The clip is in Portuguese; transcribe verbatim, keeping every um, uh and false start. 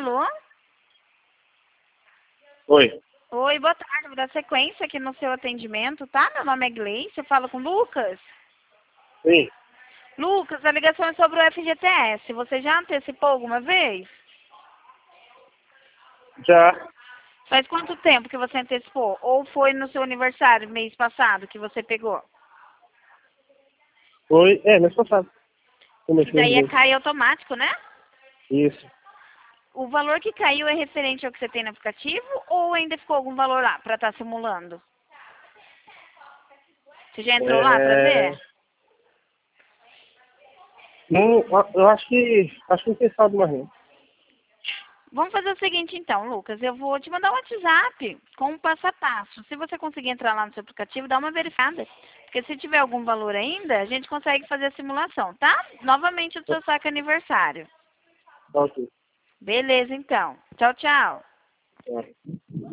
Alô? Oi. Oi, boa tarde. Vou dar sequência aqui no seu atendimento, tá? Meu nome é Gleice, eu falo com o Lucas. Sim. Lucas, a ligação é sobre o F G T S. Você já antecipou alguma vez? Já. Faz quanto tempo que você antecipou? Ou foi no seu aniversário, mês passado, que você pegou? Foi. É, mês passado. E Comecei daí é mesmo. cai automático, né? Isso. O valor que caiu é referente ao que você tem no aplicativo ou ainda ficou algum valor lá para estar simulando? Você já entrou lá para É... ver? Não, eu acho que. Acho que não tem saldo mais não. Vamos fazer o seguinte então, Lucas. Eu vou te mandar um WhatsApp com um passo a passo. Se você conseguir entrar lá no seu aplicativo, dá uma verificada. Porque se tiver algum valor ainda, a gente consegue fazer a simulação, tá? Novamente o seu saque aniversário. Tá ok. Beleza, então. Tchau, tchau. Tá.